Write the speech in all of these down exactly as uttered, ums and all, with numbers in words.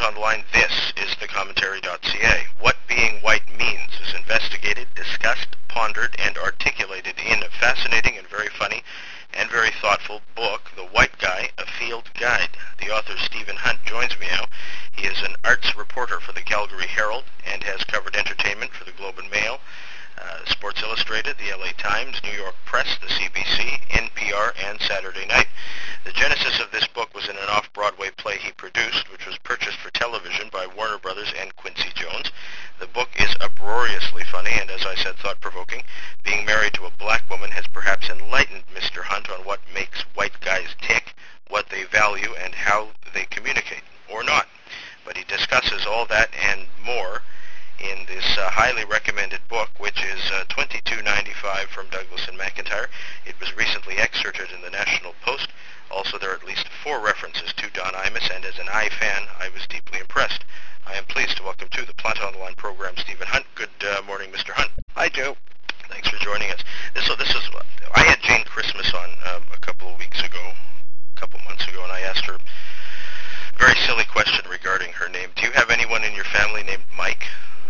on the Line. This is the commentary dot c a. What being white means is investigated, discussed, pondered, and articulated in a fascinating and very funny and very thoughtful book, The White Guy, A Field Guide. The author, Stephen Hunt, joins me now. He is an arts reporter for the Calgary Herald and has covered entertainment for the Globe and Mail, uh, Sports Illustrated, the L A Times, New York Press, the C B C, N P R, and Saturday Night. The genesis of this book was in an off-Broadway play he produced, which was purchased for television by Warner Brothers and Quincy Jones. The book is uproariously funny and, as I said, thought-provoking. Being married to a black woman has perhaps enlightened Mister Hunt on what makes white guys tick, what they value, and how they communicate, or not. But he discusses all that and more in this uh, highly recommended book, which is uh, twenty-two dollars and ninety-five cents from Douglas and McIntyre. It was recently excerpted in the National Post. Also, there are at least four references to Don Imus, and as an I fan, I was deeply impressed. I am pleased to welcome to the Plant on the Line program Stephen Hunt. Good uh, morning, Mister Hunt. Hi, Joe. Thanks for joining us. This, so this is, I had Jane Christmas on um, a couple of weeks ago, a couple months ago, and I asked her a very silly question regarding her name. Do you have anyone in your family named Mike?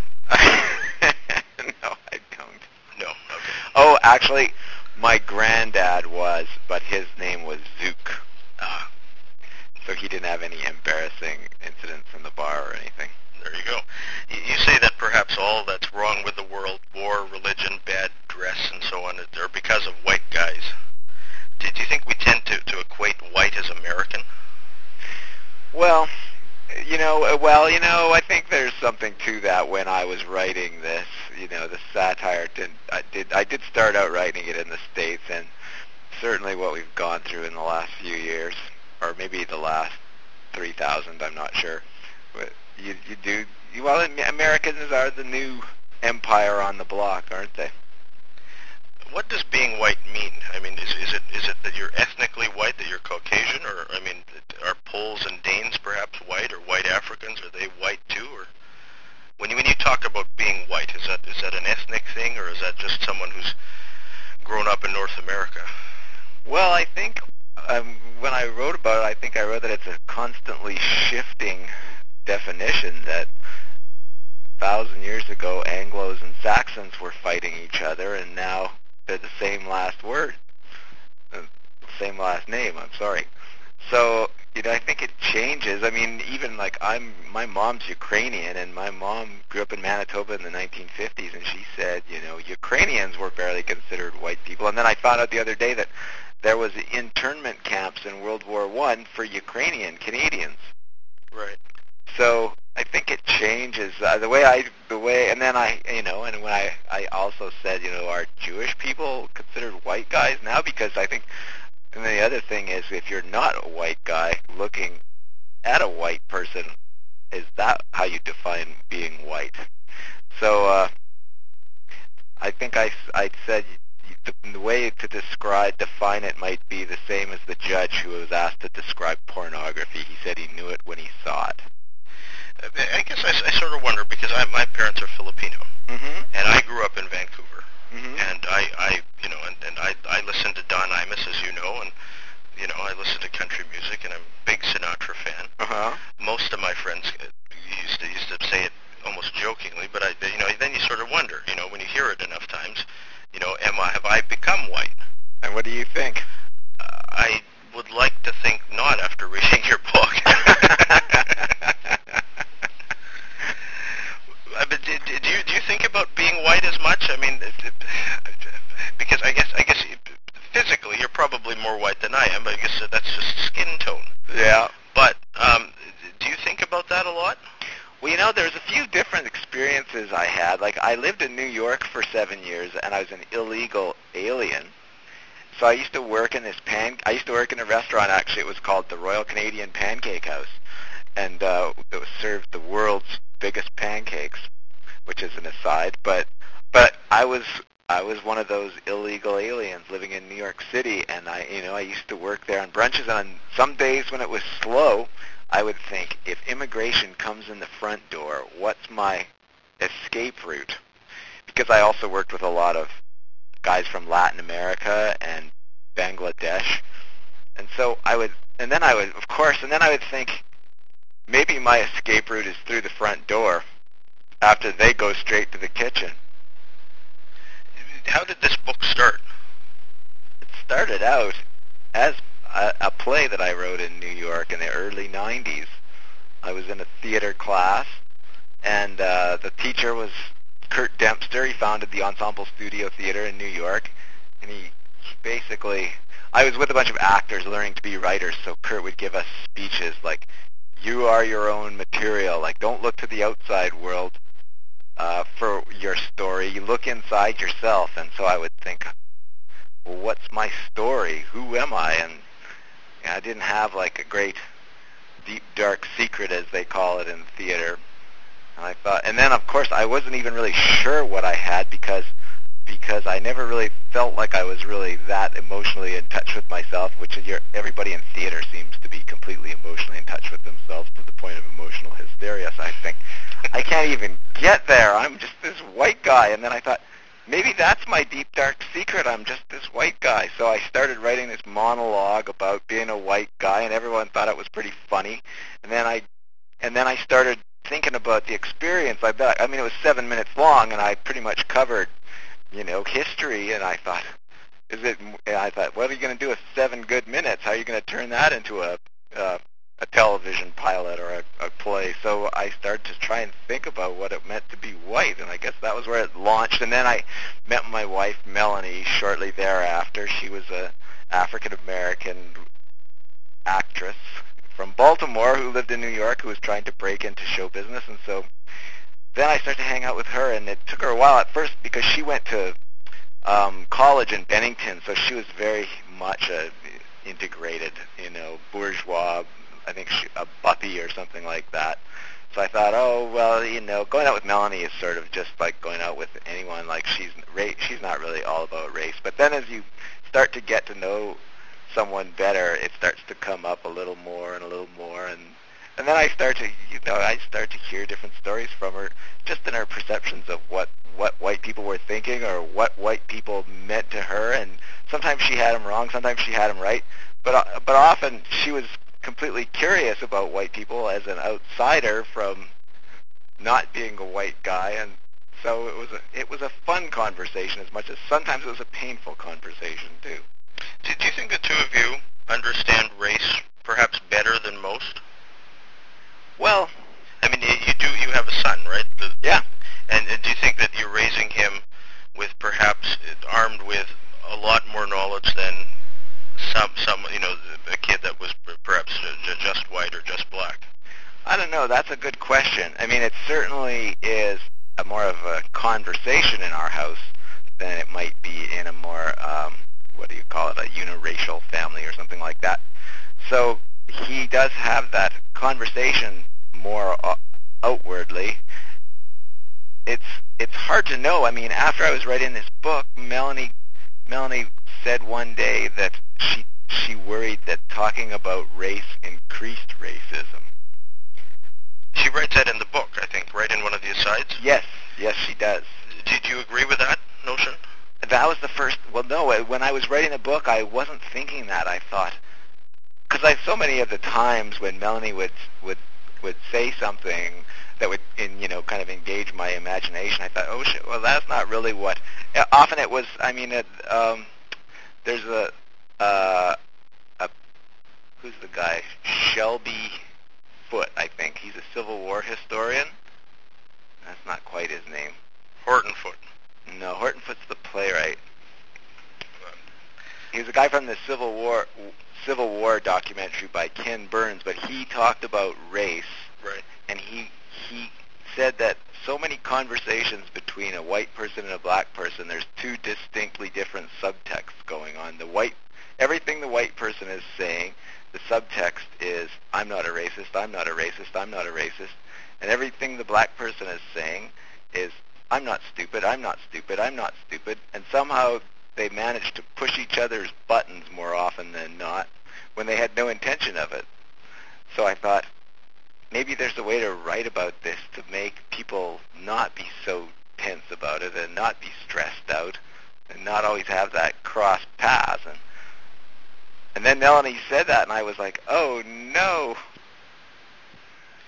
No, I don't. No, okay. Oh, actually, my granddad was, but his name was Zook. Ah. So he didn't have any embarrassing incidents in the bar or anything. There you go. You, you say that perhaps all that's wrong with the world, war, religion, bad dress, and so on, are because of white guys. Do, do you think we tend to, to equate white as American? Well, you know, well, you know, I think there's something to that. When I was writing this, you know, the satire did I did I did start out writing it in the States, and certainly what we've gone through in the last few years, or maybe the last three thousand, I'm not sure. But you you do you, well, Americans are the new empire on the block, aren't they? What does being white mean? I mean, is, is it is it that you're ethnically white, that you're Caucasian, or, I mean, are Poles and Danes perhaps white, or white Africans, are they white too? Or when you when you talk about being white, is that is that an ethnic thing, or is that just someone who's grown up in North America? Well, I think um, when I wrote about it, I think I wrote that it's a constantly shifting definition, that a thousand years ago Anglos and Saxons were fighting each other, and now they're the same last word, uh, same last name, I'm sorry. So, you know, I think it changes. I mean, even like I'm, my mom's Ukrainian, and my mom grew up in Manitoba in the nineteen fifties, and she said, you know, Ukrainians were barely considered white people. And then I found out the other day that there was internment camps in World War One for Ukrainian Canadians. Right. So I think it changes uh, the way I, the way, and then I, you know, and when I, I also said, you know, are Jewish people considered white guys now? Because I think, and the other thing is, if you're not a white guy looking at a white person, is that how you define being white? So uh, I think I, I said the, the way to describe, define it might be the same as the judge who was asked to describe pornography. He said he knew it when he saw it. I guess I, I sort of wonder, because I, my parents are Filipino, mm-hmm. and I grew up in Vancouver, mm-hmm. and I, I, you know, and, and I, I listen to Don Imus, as you know, and, you know, I listen to country music, and I'm a big Sinatra fan. Uh-huh. Most of my friends used to used to say it almost jokingly, but I, you know, then you sort of wonder, you know, when you hear it enough times, you know, am I, have I become white? And what do you think? Uh, I would like to think not after reading your book. But do, do you do you think about being white as much? I mean, because I guess I guess physically you're probably more white than I am. But I guess that's just skin tone. Yeah. But um, do you think about that a lot? Well, you know, there's a few different experiences I had. Like, I lived in New York for seven years, and I was an illegal alien. So I used to work in this pan. I used to work in a restaurant. Actually, it was called the Royal Canadian Pancake House, and uh, it was served the world's biggest pancakes, which is an aside. But but I was I was one of those illegal aliens living in New York City, and I you know I used to work there on brunches. And on some days when it was slow, I would think, if immigration comes in the front door, what's my escape route? Because I also worked with a lot of guys from Latin America and Bangladesh, and so I would, and then I would, of course, and then I would think, maybe my escape route is through the front door after they go straight to the kitchen. How did this book start? It started out as a, a play that I wrote in New York in the early nineties. I was in a theater class, and uh, the teacher was Kurt Dempster. He founded the Ensemble Studio Theater in New York, and he, he basically, I was with a bunch of actors learning to be writers, so Kurt would give us speeches like, you are your own material, like don't look to the outside world uh, for your story, you look inside yourself. And so I would think, well, what's my story? Who am I? And you know, I didn't have like a great deep, dark secret, as they call it in theater. And I thought, and then of course I wasn't even really sure what I had because because I never really felt like I was really that emotionally in touch with myself, which is your, everybody in theater seems to be completely emotionally in touch with themselves to the point of emotional hysteria. So I think, I can't even get there. I'm just this white guy. And then I thought, maybe that's my deep, dark secret. I'm just this white guy. So I started writing this monologue about being a white guy, and everyone thought it was pretty funny. And then I, and then I started thinking about the experience. I bet, I mean, it was seven minutes long, and I pretty much covered, you know, history. And I thought, is it? And I thought, what are you going to do with seven good minutes? How are you going to turn that into a uh, a television pilot or a, a play? So I started to try and think about what it meant to be white, and I guess that was where it launched. And then I met my wife, Melanie, shortly thereafter. She was a African-American actress from Baltimore who lived in New York, who was trying to break into show business. And so then I started to hang out with her, and it took her a while at first because she went to um, college in Bennington, so she was very much a integrated, you know, bourgeois, I think she, a buppy or something like that. So I thought, oh, well, you know, going out with Melanie is sort of just like going out with anyone. Like she's she's not really all about race. But then as you start to get to know someone better, it starts to come up a little more and a little more. And, and then I start to, you know, I start to hear different stories from her, just in her perceptions of what, what white people were thinking or what white people meant to her. And sometimes she had them wrong, sometimes she had them right. But, uh, but often she was completely curious about white people as an outsider from not being a white guy. And so it was a, it was a fun conversation as much as sometimes it was a painful conversation too. Do, do you think the two of you understand race perhaps better than most? Well, I mean, you, you do. You have a son, right? The, yeah. And, and do you think that you're raising him with perhaps armed with a lot more knowledge than some, some, you know, a kid that was perhaps just white or just black? I don't know. That's a good question. I mean, it certainly is a more of a conversation in our house than it might be in a more, um, what do you call it, a uniracial family or something like that. So he does have that conversation more uh, outwardly. It's it's hard to know. I mean, after I was writing this book, Melanie Melanie said one day that she she worried that talking about race increased racism. She writes that in the book, I think, right in one of the asides? Yes, yes, she does. Did you agree with that notion? That was the first, well, no, when I was writing the book, I wasn't thinking that. I thought, because I so many of the times when Melanie would would would say something that would, in, you know, kind of engage my imagination, I thought, oh shit, well, that's not really what. Often it was. I mean, it, um, there's a, uh, a, who's the guy? Shelby Foote, I think. He's a Civil War historian. That's not quite his name. Horton Foote. No, Horton Foote's the playwright. He was a guy from the Civil War Civil War documentary by Ken Burns, but he talked about race. Right. And he he said that so many conversations between a white person and a black person, there's two distinctly different subtexts going on. The white, everything the white person is saying, the subtext is, I'm not a racist, I'm not a racist, I'm not a racist. And everything the black person is saying is, I'm not stupid, I'm not stupid, I'm not stupid. And somehow they manage to push each other's buttons more often than not when they had no intention of it. So I thought, maybe there's a way to write about this to make people not be so tense about it and not be stressed out and not always have that cross paths. And, and then Melanie said that, and I was like, oh, no.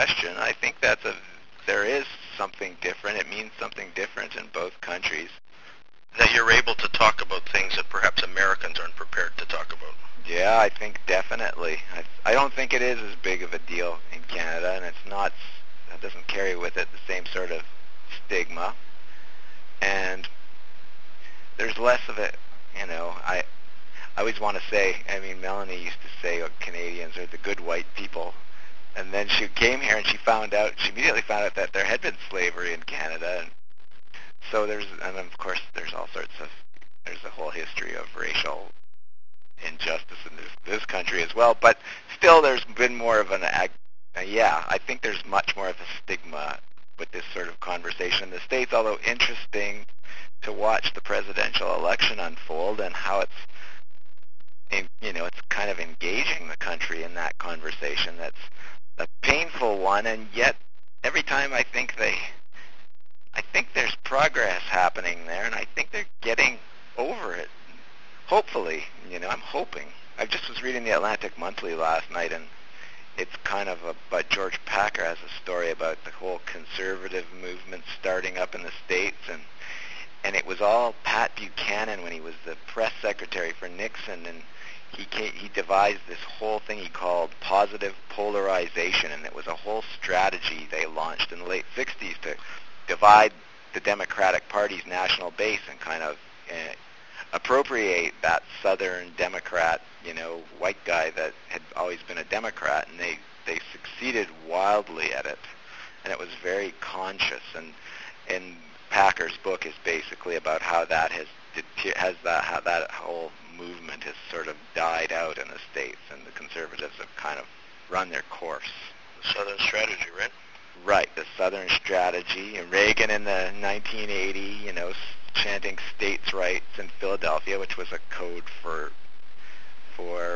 question. I think that's a there is something different. It means something different in both countries. That you're able to talk about things that perhaps Americans aren't prepared to talk about. Yeah, I think definitely. I, I don't think it is as big of a deal in Canada, and it's not. It doesn't carry with it the same sort of stigma, and there's less of it. You know, I I always want to say. I mean, Melanie used to say, oh, Canadians are the good white people. And then she came here and she found out, she immediately found out that there had been slavery in Canada. And so there's, and of course there's all sorts of, there's a whole history of racial injustice in this, this country as well. But still there's been more of an, uh, yeah, I think there's much more of a stigma with this sort of conversation in the States, although interesting to watch the presidential election unfold and how it's, in, you know, it's kind of engaging the country in that conversation. That's a painful one, and yet every time I think they, I think there's progress happening there, and I think they're getting over it. Hopefully, you know, I'm hoping. I just was reading the Atlantic Monthly last night, and it's kind of about George Packer has a story about the whole conservative movement starting up in the States, and and it was all Pat Buchanan when he was the press secretary for Nixon, and He came, he devised this whole thing he called positive polarization, and it was a whole strategy they launched in the late sixties to divide the Democratic Party's national base and kind of uh, appropriate that Southern Democrat, you know, white guy that had always been a Democrat, and they, they succeeded wildly at it, and it was very conscious. And and Packer's book is basically about how that has has that how that whole movement has sort of died out in the States, and the conservatives have kind of run their course. The Southern strategy, right? Right, the Southern strategy. And Reagan in the nineteen eighty, you know, chanting states' rights in Philadelphia, which was a code for for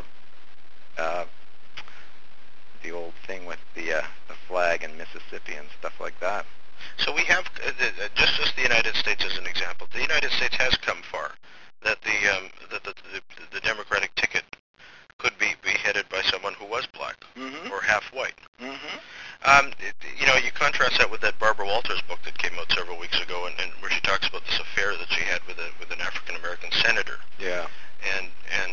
uh, the old thing with the uh, the flag in Mississippi and stuff like that. So we have, uh, uh, just as the United States as an example, the United States has come far. That the, um, that the, the the Democratic ticket could be, be headed by someone who was black mm-hmm. or half white. Mm-hmm. Um, it, you know, you contrast that with that Barbara Walters book that came out several weeks ago, and, and where she talks about this affair that she had with a with an African American senator. Yeah. And and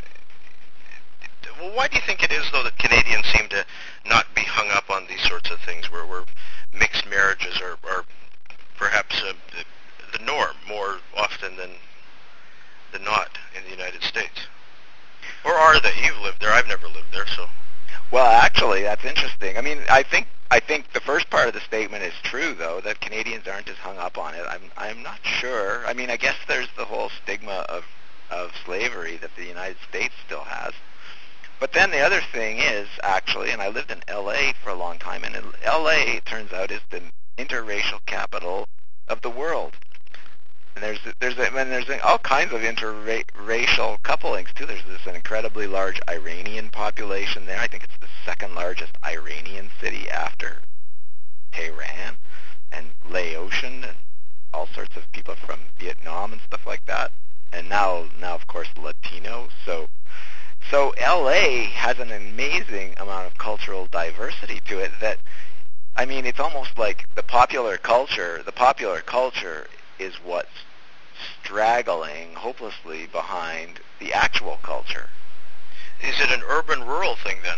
well, why do you think it is though that Canadians seem to not be hung up on these sorts of things, where where mixed marriages are are perhaps uh, the, the norm more often than than not in the United States? Or are they? You've lived there. I've never lived there, so. Well, actually, that's interesting. I mean, I think I think the first part of the statement is true, though, that Canadians aren't as hung up on it. I'm I'm not sure. I mean, I guess there's the whole stigma of of slavery that the United States still has. But then the other thing is, actually, and I lived in L A for a long time, and L A, it turns out, is the interracial capital of the world. And there's there's a, and there's all kinds of interracial couplings too. There's this an incredibly large Iranian population there. I think it's the second largest Iranian city after Tehran, and Laotian, and all sorts of people from Vietnam and stuff like that. And now now of course Latino. So so L A has an amazing amount of cultural diversity to it. That I mean, it's almost like the popular culture. The popular culture is what's straggling hopelessly behind the actual culture. Is it an urban-rural thing then?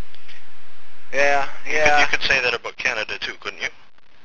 Yeah, yeah. You could, you could say that about Canada too, couldn't you?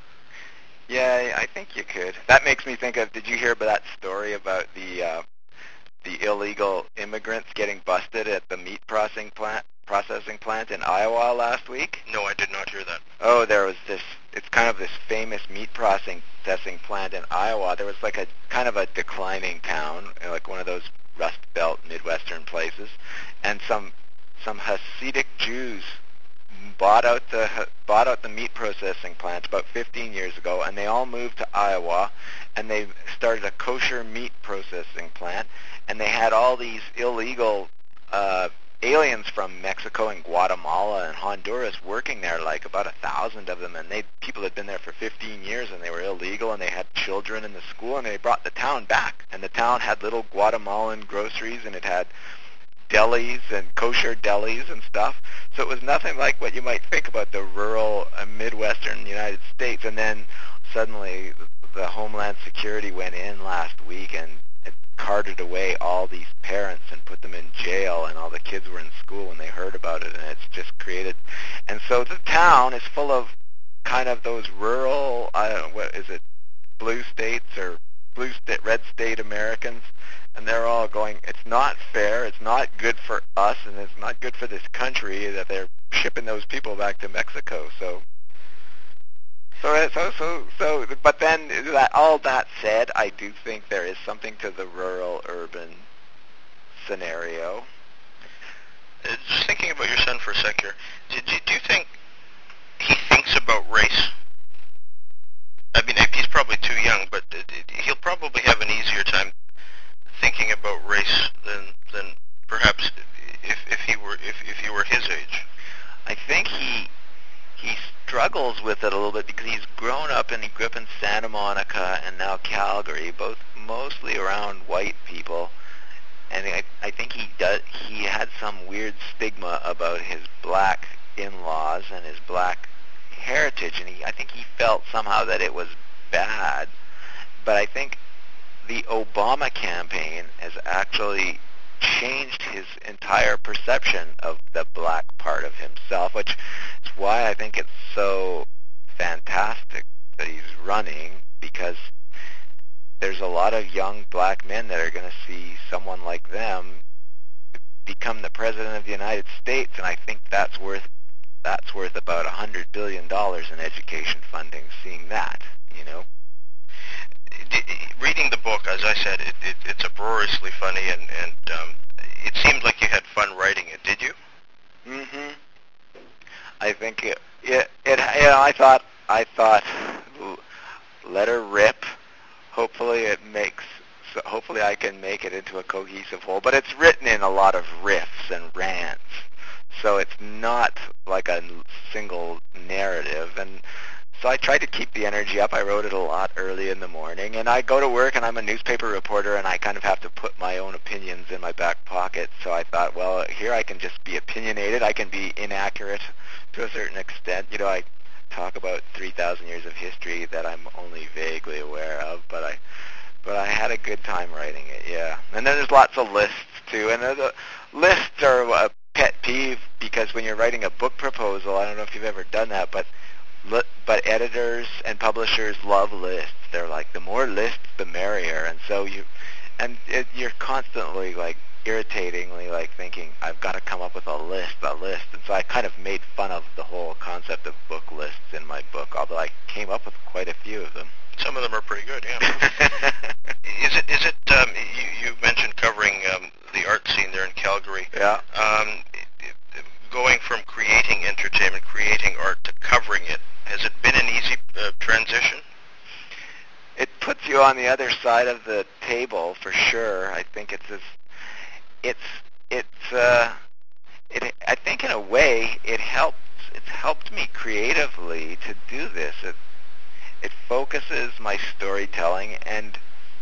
Yeah, I think you could. That makes me think of, did you hear about that story about the uh, the illegal immigrants getting busted at the meat processing plant processing plant in Iowa last week? No, I did not hear that. Oh, there was this, it's kind of this famous meat processing plant in Iowa. There was like a kind of a declining town, like one of those Rust Belt Midwestern places, and some some Hasidic Jews bought out the bought out the meat processing plant about fifteen years ago, and they all moved to Iowa, and they started a kosher meat processing plant, and they had all these illegal uh, aliens from Mexico and Guatemala and Honduras working there, like about a thousand of them, and they people had been there for fifteen years, and they were illegal, and they had children in the school, and they brought the town back, and the town had little Guatemalan groceries, and it had delis and kosher delis and stuff. So it was nothing like what you might think about the rural uh, Midwestern United States. And then suddenly the Homeland Security went in last week and it carted away all these parents and put them in jail, and all the kids were in school when they heard about it, and it's just created. And so the town is full of kind of those rural, I don't know, what is it, blue states or blue state, red state Americans, and they're all going, it's not fair, it's not good for us, and it's not good for this country that they're shipping those people back to Mexico. So, so, so, so, so but then that, all that said, I do think there is something to the rural-urban scenario. Uh, Just thinking about your son for a sec here, do, do, do you think he thinks about race? I mean, he's probably too young, but he'll probably have an easier time thinking about race than than perhaps if if he were if if he were his age. I think he he struggles with it a little bit because he's grown up and he grew up in Santa Monica and now Calgary, both mostly around white people, and I I think he does he had some weird stigma about his black in-laws and his black heritage, and he I think he felt somehow that it was bad. But I think the Obama campaign has actually changed his entire perception of the black part of himself, which is why I think it's so fantastic that he's running, because there's a lot of young black men that are going to see someone like them become the president of the United States, and I think that's worth that's worth about one hundred billion dollars in education funding, seeing that, you know. Reading the book, as I said, it, it, it's uproariously funny, and, and um, it seemed like you had fun writing it. Did you? Mm-hmm. I think it, it, it you know, I thought, I thought, let her rip. Hopefully it makes, so hopefully I can make it into a cohesive whole. But it's written in a lot of riffs and rants, so it's not like a single narrative. And so I tried to keep the energy up. I wrote it a lot early in the morning, and I go to work, and I'm a newspaper reporter, and I kind of have to put my own opinions in my back pocket. So I thought, well, here I can just be opinionated. I can be inaccurate to a certain extent. You know, I talk about three thousand years of history that I'm only vaguely aware of, but I but I had a good time writing it, yeah. And then there's lots of lists, too, and the lists are a pet peeve, because when you're writing a book proposal, I don't know if you've ever done that, but but editors and publishers love lists. They're like, the more lists, the merrier. And so you, and it, you're constantly like irritatingly like thinking, I've got to come up with a list, a list. And so I kind of made fun of the whole concept of book lists in my book, although I came up with quite a few of them. Some of them are pretty good, yeah. is it, is it, um, you, you mentioned covering um, the art scene there in Calgary. Yeah. Um, going from creating entertainment, creating art, to covering it, has it been an easy uh, transition? It puts you on the other side of the table for sure. I think it's as, it's it's uh, it. I think in a way it helps. It's helped me creatively to do this. It it focuses my storytelling, and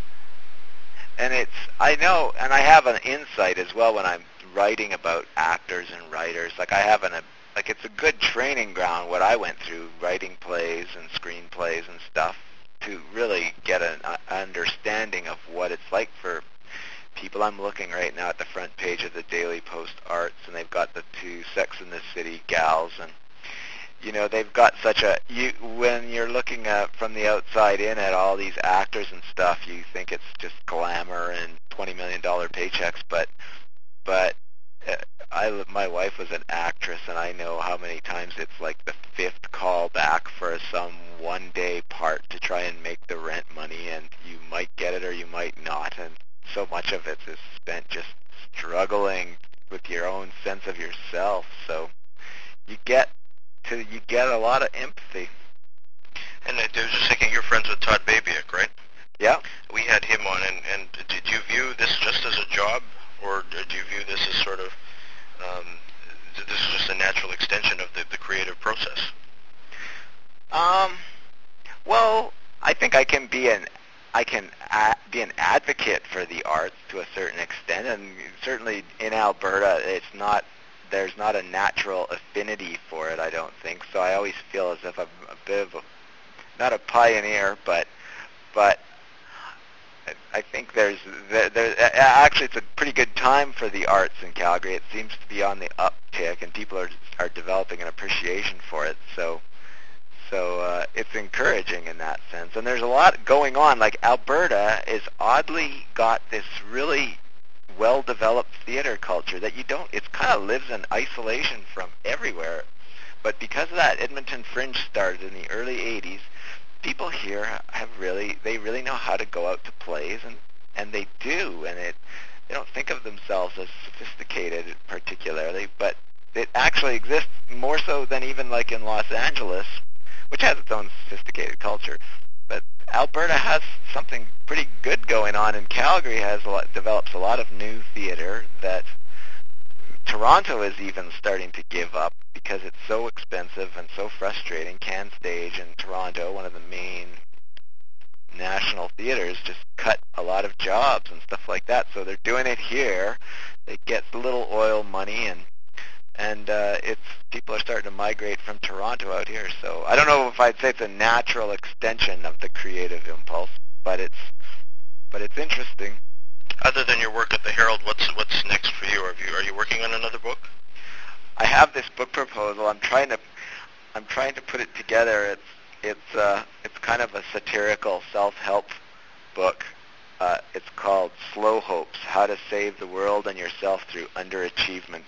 and it's I know, and I have an insight as well when I'm writing about actors and writers. Like I have an a like it's a good training ground what I went through writing plays and screenplays and stuff to really get an uh, understanding of what it's like for people. I'm looking right now at the front page of the Daily Post Arts, and they've got the two Sex and the City gals, and you know, they've got such a, you, when you're looking at from the outside in at all these actors and stuff, you think it's just glamour and twenty million dollars paychecks, but but uh, I, my wife was an actress, and I know how many times it's like the fifth call back for some one-day part to try and make the rent money, and you might get it or you might not, and so much of it is spent just struggling with your own sense of yourself. So you get to you get a lot of empathy. And I was just thinking, you're friends with Todd Babiak, right? Yeah. We had him on, and, and did you view this just as a job, or did you view this as sort of, um, this is just a natural extension of the, the creative process? Um, well, I think I can be an, I can a be an advocate for the arts to a certain extent, and certainly in Alberta, it's not there's not a natural affinity for it, I don't think. So I always feel as if I'm a bit of a, not a pioneer, but but I think there's there, there actually it's a pretty good time for the arts in Calgary. It seems to be on the uptick, and people are are developing an appreciation for it. So. So uh, it's encouraging in that sense. And there's a lot going on. Like Alberta is oddly got this really well-developed theater culture that you don't, it kind of lives in isolation from everywhere. But because of that, Edmonton Fringe started in the early eighties. People here have really, they really know how to go out to plays, and, and they do. And it, they don't think of themselves as sophisticated particularly, but it actually exists more so than even like in Los Angeles, which has its own sophisticated culture. But Alberta has something pretty good going on, and Calgary has a lot, develops a lot of new theater that Toronto is even starting to give up because it's so expensive and so frustrating. Can Stage in Toronto, one of the main national theaters, just cut a lot of jobs and stuff like that. So they're doing it here. They get little oil money, and And uh, it's people are starting to migrate from Toronto out here. So I don't know if I'd say it's a natural extension of the creative impulse, but it's but it's interesting. Other than your work at the Herald, what's what's next for you? Are you are you working on another book? I have this book proposal. I'm trying to I'm trying to put it together. It's it's uh, it's kind of a satirical self-help book. Uh, it's called Slow Hopes: How to Save the World and Yourself Through Underachievement.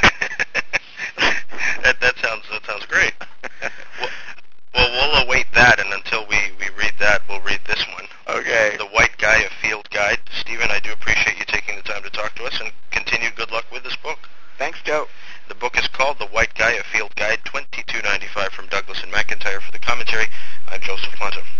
that, that sounds that sounds great. well, well, we'll await that, and until we, we read that, we'll read this one. Okay. The White Guy, A Field Guide. Stephen, I do appreciate you taking the time to talk to us, and continued good luck with this book. Thanks, Joe. The book is called The White Guy, A Field Guide, twenty-two ninety-five from Douglas and McIntyre. For the commentary, I'm Joseph Planta.